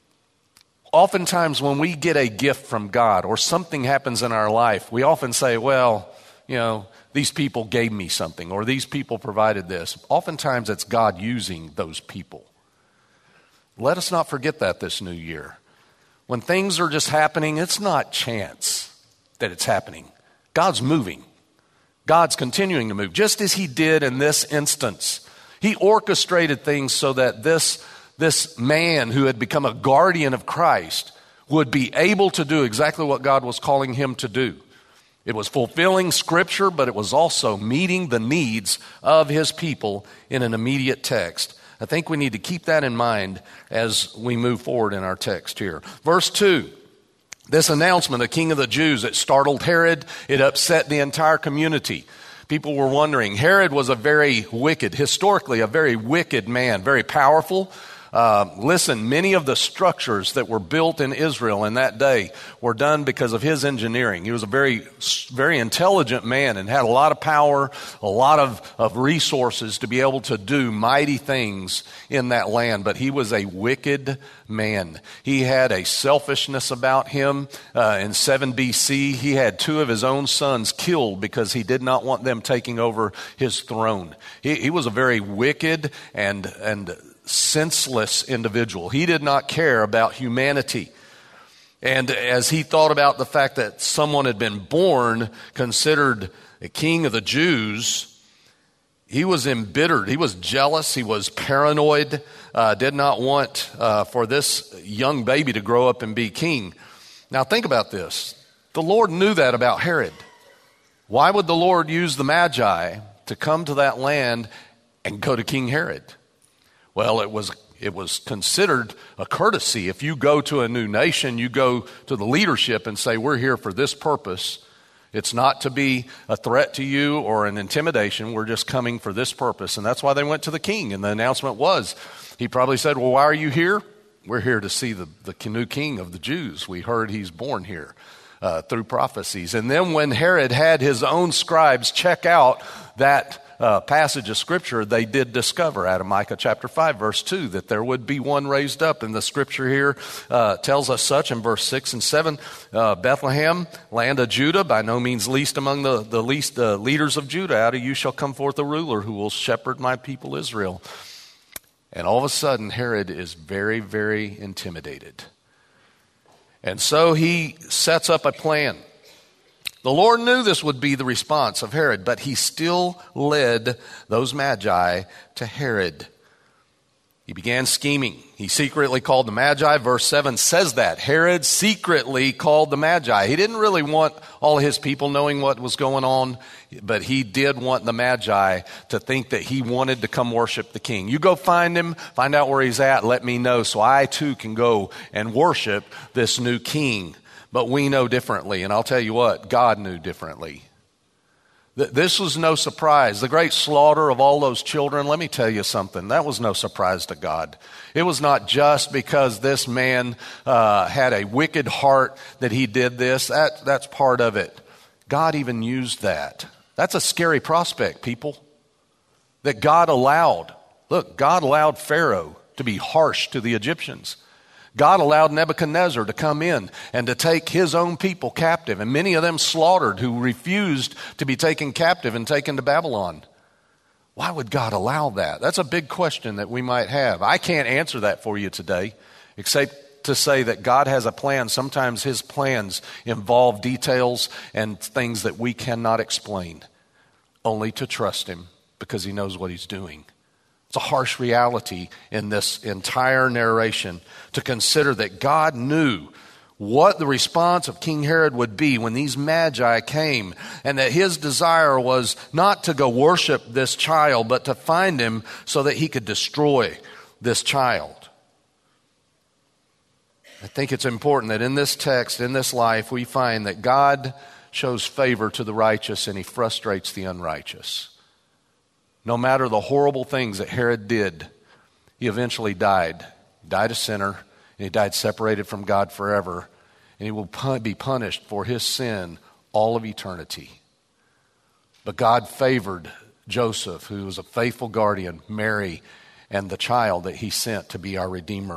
S1: Oftentimes when we get a gift from God or something happens in our life, we often say, well, you know, these people gave me something or these people provided this. Oftentimes it's God using those people. Let us not forget that this new year. When things are just happening, it's not chance that it's happening. God's moving. God's continuing to move, just as he did in this instance. He orchestrated things so that this This man who had become a guardian of Christ would be able to do exactly what God was calling him to do. It was fulfilling Scripture, but it was also meeting the needs of his people in an immediate text. I think we need to keep that in mind as we move forward in our text here. Verse two, this announcement, the King of the Jews, it startled Herod. It upset the entire community. People were wondering. Herod was a very wicked, historically a very wicked man, very powerful. Uh, listen, many of the structures that were built in Israel in that day were done because of his engineering. He was a very, very intelligent man and had a lot of power, a lot of, of resources to be able to do mighty things in that land. But he was a wicked man. He had a selfishness about him. Uh, in seven B C, he had two of his own sons killed because he did not want them taking over his throne. He, he was a very wicked and and senseless individual. He did not care about humanity. And as he thought about the fact that someone had been born considered a king of the Jews, he was embittered. He was jealous. He was paranoid. Uh, did not want uh, for this young baby to grow up and be king. Now think about this. The Lord knew that about Herod. Why would the Lord use the Magi to come to that land and go to King Herod? Well, it was it was considered a courtesy. If you go to a new nation, you go to the leadership and say, we're here for this purpose. It's not to be a threat to you or an intimidation. We're just coming for this purpose. And that's why they went to the king. And the announcement was, he probably said, well, why are you here? We're here to see the, the new king of the Jews. We heard he's born here uh, through prophecies. And then when Herod had his own scribes check out that Uh, passage of Scripture, they did discover out of Micah chapter five, verse two, that there would be one raised up. And the Scripture here uh, tells us such in verse six and seven. Uh, Bethlehem, land of Judah, by no means least among the, the least uh, leaders of Judah. Out of you shall come forth a ruler who will shepherd my people Israel. And all of a sudden, Herod is very, very intimidated. And so he sets up a plan. The Lord knew this would be the response of Herod, but he still led those magi to Herod. He began scheming. He secretly called the magi. Verse seven says that. Herod secretly called the magi. He didn't really want all his people knowing what was going on, but he did want the magi to think that he wanted to come worship the king. You go find him, find out where he's at, let me know so I too can go and worship this new king. But we know differently, and I'll tell you what, God knew differently. This was no surprise. The great slaughter of all those children, let me tell you something, that was no surprise to God. It was not just because this man uh, had a wicked heart that he did this. That, that's part of it. God even used that. That's a scary prospect, people, that God allowed. Look, God allowed Pharaoh to be harsh to the Egyptians. God allowed Nebuchadnezzar to come in and to take his own people captive, and many of them slaughtered who refused to be taken captive and taken to Babylon. Why would God allow that? That's a big question that we might have. I can't answer that for you today, except to say that God has a plan. Sometimes his plans involve details and things that we cannot explain, only to trust him because he knows what he's doing. It's a harsh reality in this entire narration to consider that God knew what the response of King Herod would be when these magi came, and that his desire was not to go worship this child, but to find him so that he could destroy this child. I think it's important that in this text, in this life, we find that God shows favor to the righteous and he frustrates the unrighteous. No matter the horrible things that Herod did, he eventually died. He died a sinner, and he died separated from God forever. And he will be punished for his sin all of eternity. But God favored Joseph, who was a faithful guardian, Mary, and the child that he sent to be our Redeemer.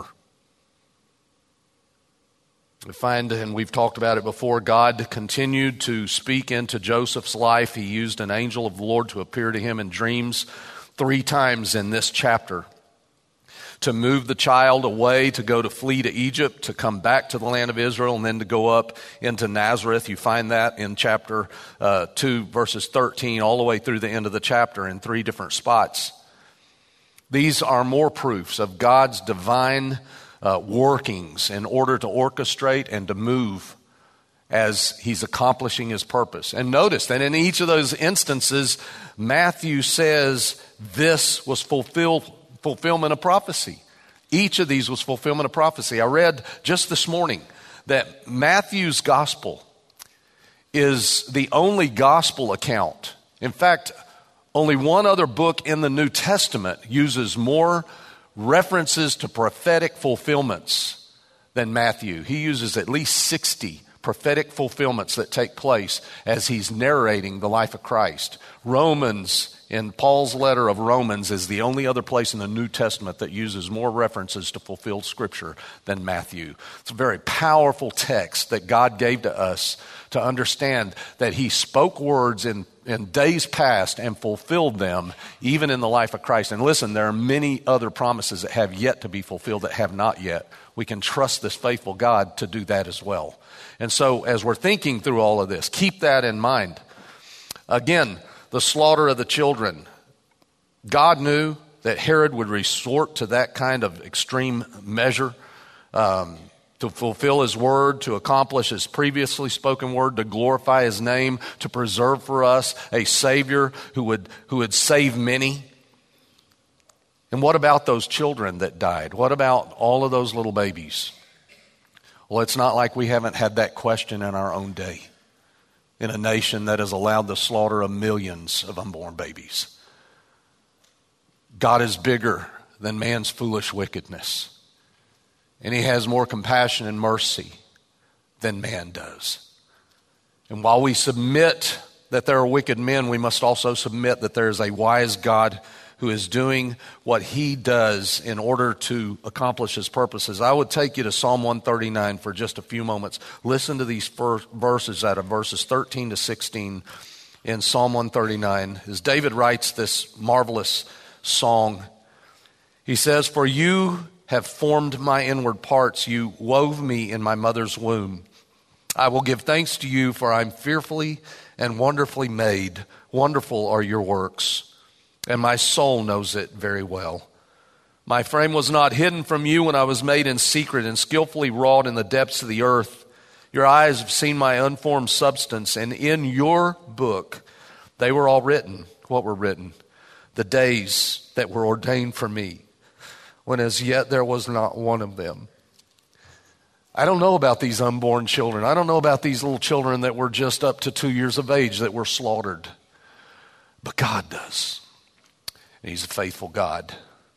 S1: We find, and we've talked about it before, God continued to speak into Joseph's life. He used an angel of the Lord to appear to him in dreams three times in this chapter, to move the child away, to go to flee to Egypt, to come back to the land of Israel, and then to go up into Nazareth. You find that in chapter uh, two, verses thirteen, all the way through the end of the chapter in three different spots. These are more proofs of God's divine Uh, workings in order to orchestrate and to move as he's accomplishing his purpose. And notice that in each of those instances, Matthew says this was fulfilled, fulfillment of prophecy. Each of these was fulfillment of prophecy. I read just this morning that Matthew's gospel is the only gospel account. In fact, only one other book in the New Testament uses more references to prophetic fulfillments than Matthew. He uses at least sixty prophetic fulfillments that take place as he's narrating the life of Christ. Romans, in Paul's letter of Romans, is the only other place in the New Testament that uses more references to fulfilled Scripture than Matthew. It's a very powerful text that God gave to us to understand that he spoke words in in days past and fulfilled them even in the life of Christ. And listen, there are many other promises that have yet to be fulfilled that have not yet. We can trust this faithful God to do that as well. And so as we're thinking through all of this, keep that in mind. Again, the slaughter of the children. God knew that Herod would resort to that kind of extreme measure. Um, to fulfill His word, to accomplish His previously spoken word, to glorify His name, to preserve for us a Savior who would, who would save many. And what about those children that died? What about all of those little babies? Well, it's not like we haven't had that question in our own day, in a nation that has allowed the slaughter of millions of unborn babies. God is bigger than man's foolish wickedness. And He has more compassion and mercy than man does. And while we submit that there are wicked men, we must also submit that there is a wise God who is doing what He does in order to accomplish His purposes. I would take you to Psalm one thirty-nine for just a few moments. Listen to these first verses out of verses thirteen to sixteen in Psalm one thirty-nine. As David writes this marvelous song, he says, "For you have formed my inward parts. You wove me in my mother's womb. I will give thanks to you, for I'm fearfully and wonderfully made. Wonderful are your works, and my soul knows it very well. My frame was not hidden from you when I was made in secret and skillfully wrought in the depths of the earth. Your eyes have seen my unformed substance, and in your book they were all written." What were written? "The days that were ordained for me, when as yet there was not one of them." I don't know about these unborn children. I don't know about these little children that were just up to two years of age that were slaughtered. But God does. And He's a faithful God.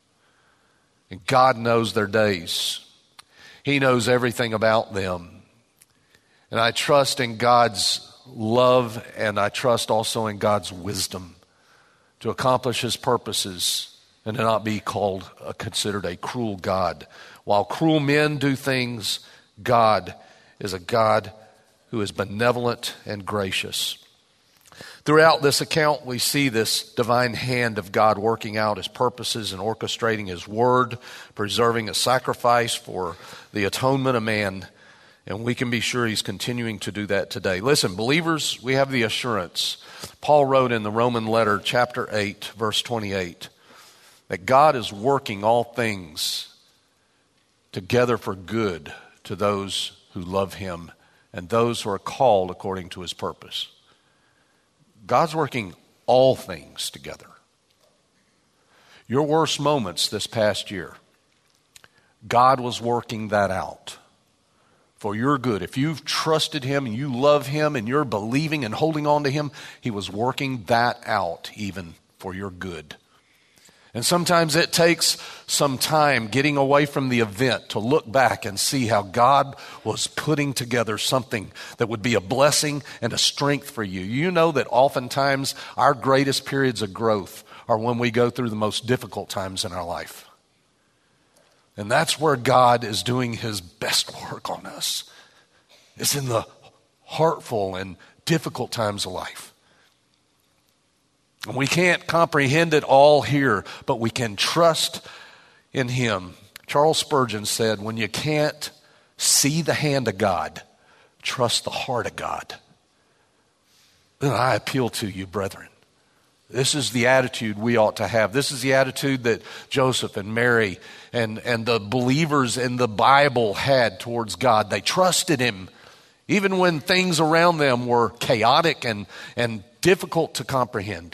S1: And God knows their days. He knows everything about them. And I trust in God's love, and I trust also in God's wisdom to accomplish His purposes and to not be called, uh, considered a cruel God. While cruel men do things, God is a God who is benevolent and gracious. Throughout this account, we see this divine hand of God working out His purposes and orchestrating His word, preserving a sacrifice for the atonement of man. And we can be sure He's continuing to do that today. Listen, believers, we have the assurance. Paul wrote in the Roman letter, chapter eight, verse twenty-eight, that God is working all things together for good to those who love Him and those who are called according to His purpose. God's working all things together. Your worst moments this past year, God was working that out for your good. If you've trusted Him and you love Him and you're believing and holding on to Him, He was working that out even for your good. And sometimes it takes some time getting away from the event to look back and see how God was putting together something that would be a blessing and a strength for you. You know that oftentimes our greatest periods of growth are when we go through the most difficult times in our life. And that's where God is doing His best work on us. It's in the heartful and difficult times of life. And we can't comprehend it all here, but we can trust in Him. Charles Spurgeon said, when you can't see the hand of God, trust the heart of God. Then I appeal to you, brethren. This is the attitude we ought to have. This is the attitude that Joseph and Mary and, and the believers in the Bible had towards God. They trusted Him, even when things around them were chaotic and, and difficult to comprehend.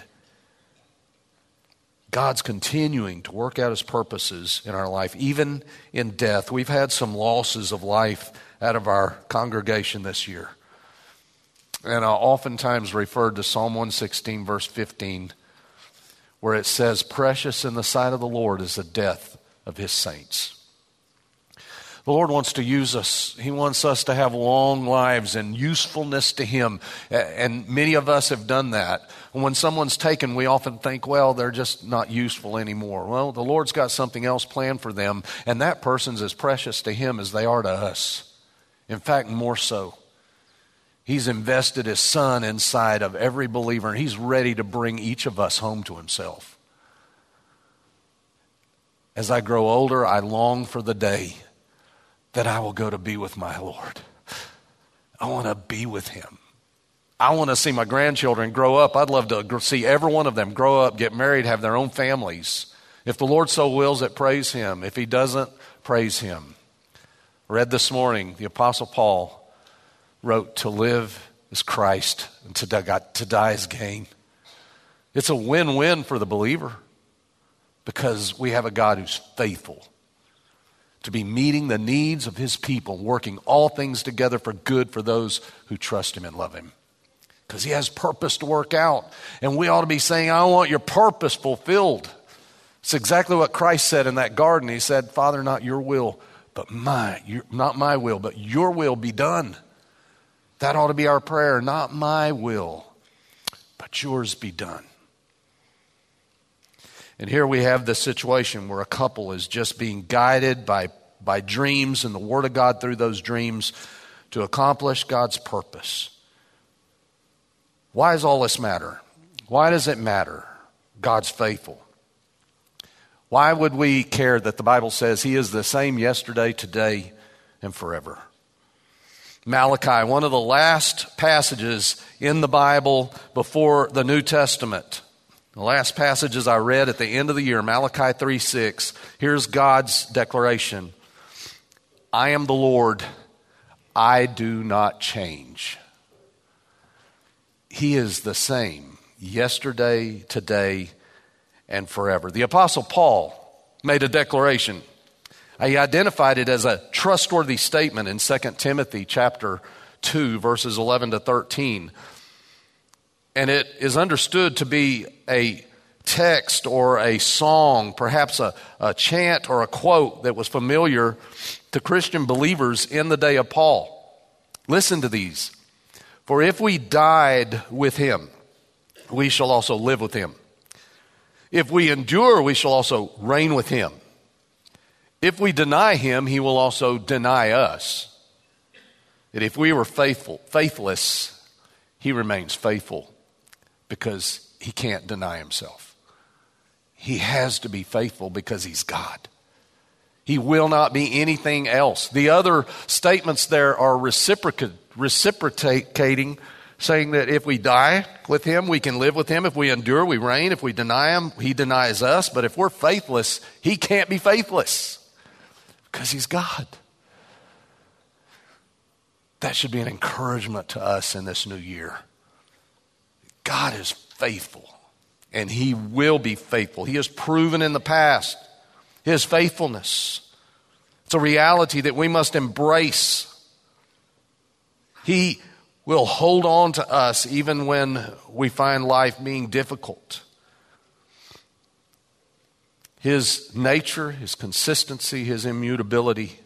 S1: God's continuing to work out His purposes in our life, even in death. We've had some losses of life out of our congregation this year. And I oftentimes referred to Psalm one sixteen, verse fifteen, where it says, "Precious in the sight of the Lord is the death of His saints." The Lord wants to use us. He wants us to have long lives and usefulness to Him. And many of us have done that. When someone's taken, we often think, well, they're just not useful anymore. Well, the Lord's got something else planned for them, and that person's as precious to Him as they are to us. In fact, more so. He's invested His Son inside of every believer, and He's ready to bring each of us home to Himself. As I grow older, I long for the day that I will go to be with my Lord. I want to be with Him. I want to see my grandchildren grow up. I'd love to see every one of them grow up, get married, have their own families. If the Lord so wills it, praise Him. If He doesn't, praise Him. read this morning, the Apostle Paul wrote, to live is Christ and to die, to die is gain. It's a win-win for the believer because we have a God who's faithful to be meeting the needs of his people, working all things together for good for those who trust him and love him. Because he has purpose to work out. And we ought to be saying, I want your purpose fulfilled. It's exactly what Christ said in that garden. He said, Father, not your will, but my, your, not my will, but your will be done. That ought to be our prayer. Not my will, but yours be done. And here we have this situation where a couple is just being guided by, by dreams and the Word of God through those dreams to accomplish God's purpose. Why does all this matter? Why does it matter? God's faithful. Why would we care that the Bible says he is the same yesterday, today, and forever? Malachi, one of the last passages in the Bible before the New Testament. The last passages I read at the end of the year, Malachi three six. Here's God's declaration. I am the Lord, I do not change. He is the same yesterday, today, and forever. The Apostle Paul made a declaration. He identified it as a trustworthy statement in Second Timothy chapter two, verses eleven to thirteen. And it is understood to be a text or a song, perhaps a, a chant or a quote that was familiar to Christian believers in the day of Paul. Listen to these. For if we died with him, we shall also live with him. If we endure, we shall also reign with him. If we deny him, he will also deny us. And if we were faithful, faithless, he remains faithful because he can't deny himself. He has to be faithful because he's God. He will not be anything else. The other statements there are reciprocated. reciprocating, saying that if we die with him, we can live with him. If we endure, we reign. If we deny him, he denies us. But if we're faithless, he can't be faithless because he's God. That should be an encouragement to us in this new year. God is faithful, and he will be faithful. He has proven in the past his faithfulness. It's a reality that we must embrace. He will hold on to us even when we find life being difficult. His nature, his consistency, his immutability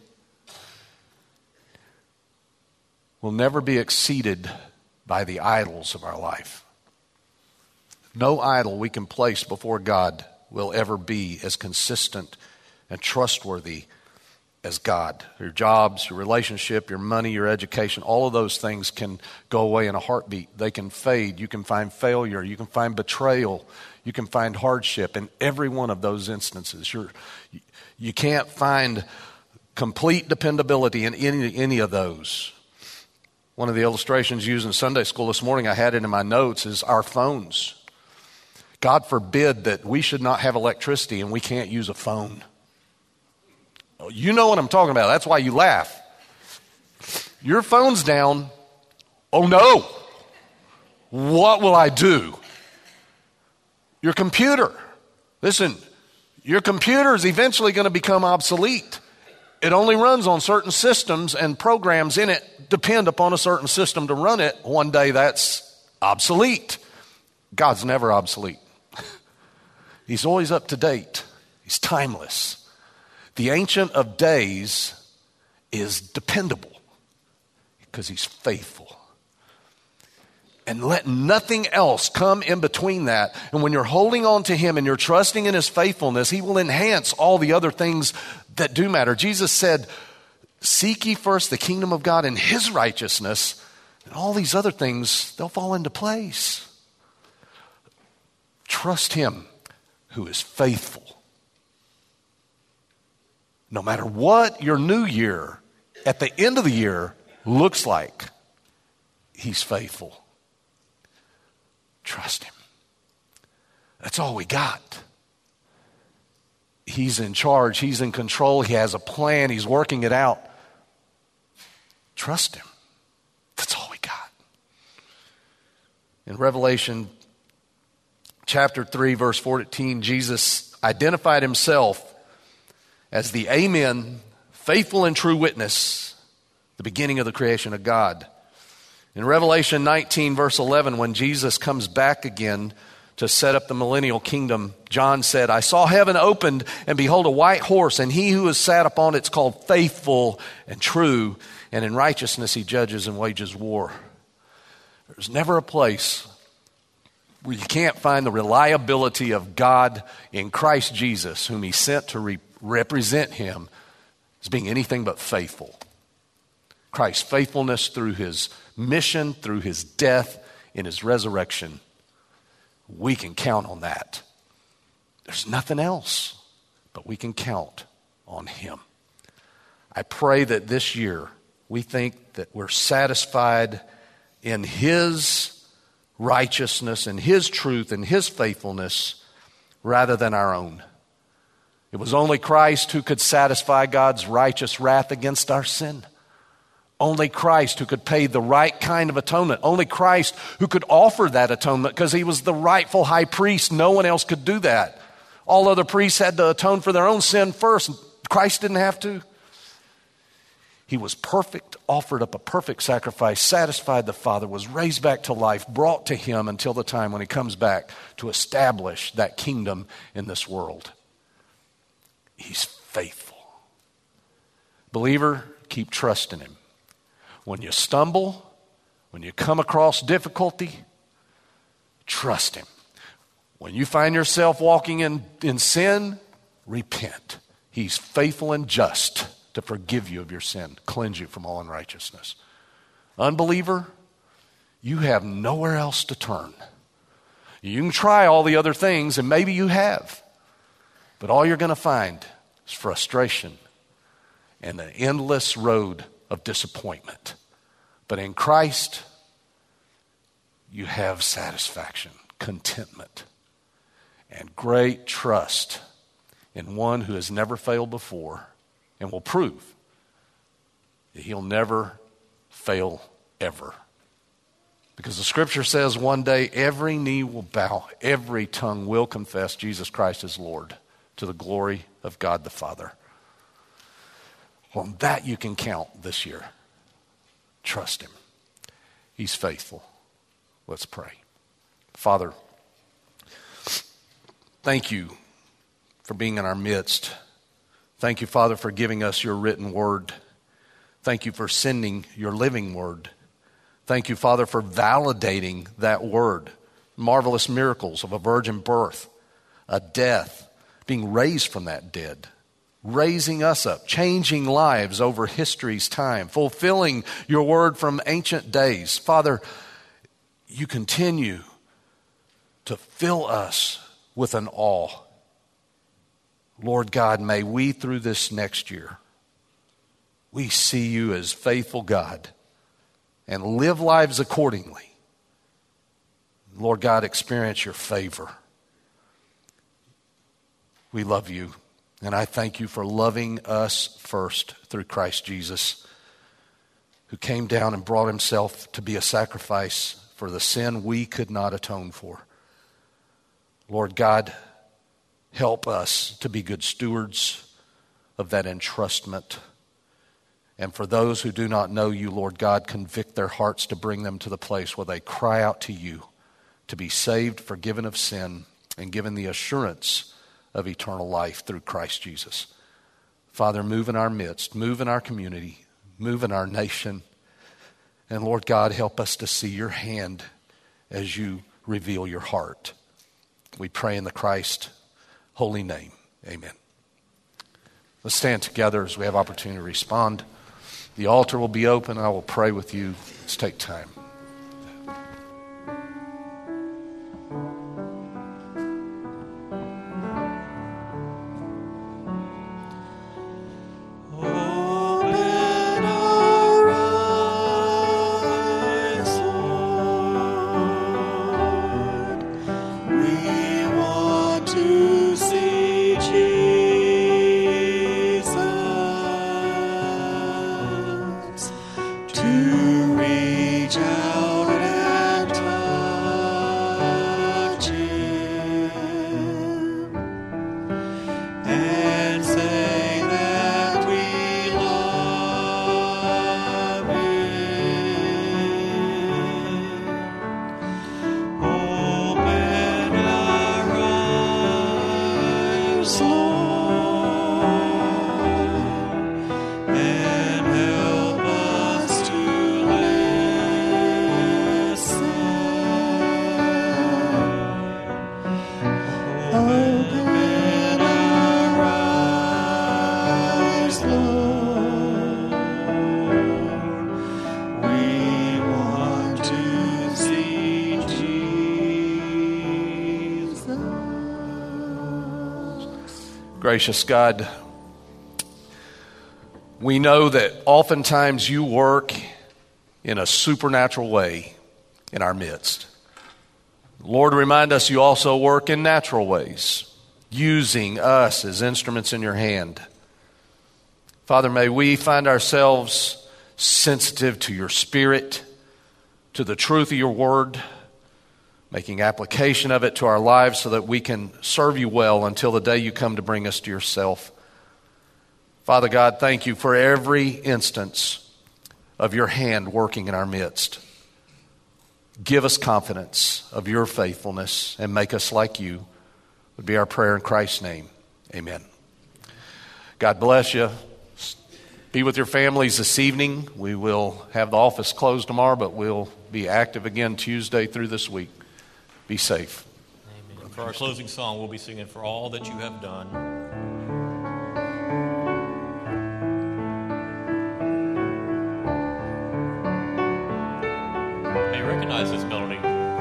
S1: will never be exceeded by the idols of our life. No idol we can place before God will ever be as consistent and trustworthy as God. Your jobs, your relationship, your money, your education, all of those things can go away in a heartbeat. They can fade. You can find failure. You can find betrayal. You can find hardship. In every one of those instances, you're, you can't find complete dependability in any, any of those. One of the illustrations used in Sunday school this morning, I had it in my notes, is our phones. God forbid that we should not have electricity and we can't use a phone. You know what I'm talking about. That's why you laugh. Your phone's down. Oh no. What will I do? Your computer. Listen, your computer is eventually going to become obsolete. It only runs on certain systems, and programs in it depend upon a certain system to run it. One day that's obsolete. God's never obsolete. He's always up to date. He's timeless. The Ancient of Days is dependable because he's faithful. And let nothing else come in between that. And when you're holding on to him and you're trusting in his faithfulness, he will enhance all the other things that do matter. Jesus said, seek ye first the kingdom of God and his righteousness, and all these other things, they'll fall into place. Trust him who is faithful. No matter what your new year at the end of the year looks like, he's faithful. Trust him. That's all we got. He's in charge. He's in control. He has a plan. He's working it out. Trust him. That's all we got. In Revelation chapter three, verse fourteen, Jesus identified himself as the Amen, faithful and true witness, the beginning of the creation of God. In Revelation nineteen, verse eleven, when Jesus comes back again to set up the millennial kingdom, John said, I saw heaven opened, and behold, a white horse, and he who is sat upon it is called Faithful and True, and in righteousness he judges and wages war. There's never a place where you can't find the reliability of God in Christ Jesus, whom he sent to re- represent him as being anything but faithful. Christ's faithfulness through his mission, through his death, in his resurrection, we can count on that. There's nothing else, but we can count on him. I pray that this year we think that we're satisfied in his righteousness and his truth and his faithfulness rather than our own. It was only Christ who could satisfy God's righteous wrath against our sin. Only Christ who could pay the right kind of atonement. Only Christ who could offer that atonement because he was the rightful high priest. No one else could do that. All other priests had to atone for their own sin first. Christ didn't have to. He was perfect, offered up a perfect sacrifice, satisfied the Father, was raised back to life, brought to him until the time when he comes back to establish that kingdom in this world. He's faithful. Believer, keep trusting him. When you stumble, when you come across difficulty, trust him. When you find yourself walking in, in sin, repent. He's faithful and just to forgive you of your sin, cleanse you from all unrighteousness. Unbeliever, you have nowhere else to turn. You can try all the other things, and maybe you have, but all you're going to find is frustration and an endless road of disappointment. But in Christ, you have satisfaction, contentment, and great trust in one who has never failed before and will prove that he'll never fail ever. Because the scripture says one day every knee will bow, every tongue will confess Jesus Christ is Lord, to the glory of God the Father. On that you can count this year. Trust him. He's faithful. Let's pray. Father, thank you for being in our midst. Thank you, Father, for giving us your written word. Thank you for sending your living word. Thank you, Father, for validating that word. Marvelous miracles of a virgin birth, a death, being raised from that dead, raising us up, changing lives over history's time, fulfilling your word from ancient days. Father, you continue to fill us with an awe. Lord God, may we through this next year, we see you as faithful God and live lives accordingly. Lord God, experience your favor. We love you, and I thank you for loving us first through Christ Jesus, who came down and brought himself to be a sacrifice for the sin we could not atone for. Lord God, help us to be good stewards of that entrustment. And for those who do not know you, Lord God, convict their hearts to bring them to the place where they cry out to you to be saved, forgiven of sin, and given the assurance of eternal life through Christ Jesus. Father, move in our midst, move in our community, move in our nation. And Lord God, help us to see your hand as you reveal your heart. We pray in the Christ holy name. Amen. Let's stand together as we have opportunity to respond. The altar will be open. I will pray with you. Let's take time.
S6: To us, Lord, and help us to listen. Open our eyes, Lord. We want to see Jesus.
S1: Gracious God, we know that oftentimes you work in a supernatural way in our midst. Lord, remind us you also work in natural ways, using us as instruments in your hand. Father, may we find ourselves sensitive to your Spirit, to the truth of your word, making application of it to our lives so that we can serve you well until the day you come to bring us to yourself. Father God, thank you for every instance of your hand working in our midst. Give us confidence of your faithfulness and make us like you, would be our prayer in Christ's name. Amen. God bless you. Be with your families this evening. We will have the office closed tomorrow, but we'll be active again Tuesday through this week. Be safe.
S3: Amen. For our closing song, we'll be singing For All That You Have Done. May you recognize this melody.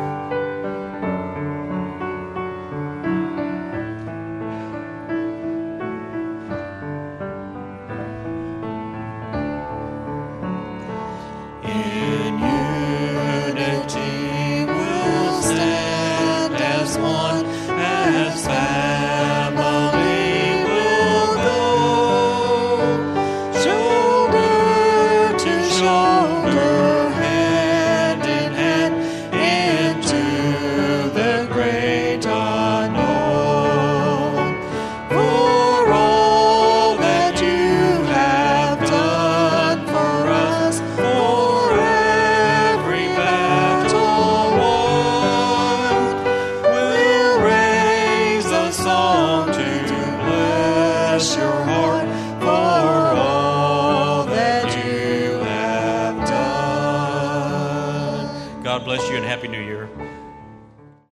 S6: In unity we'll stand as one, as family we'll go, shoulder to shoulder, hand in hand, into the great unknown. For all that you have done for us, for every battle won, we'll raise a song to bless your heart for all that you have done.
S3: God bless you and Happy New Year.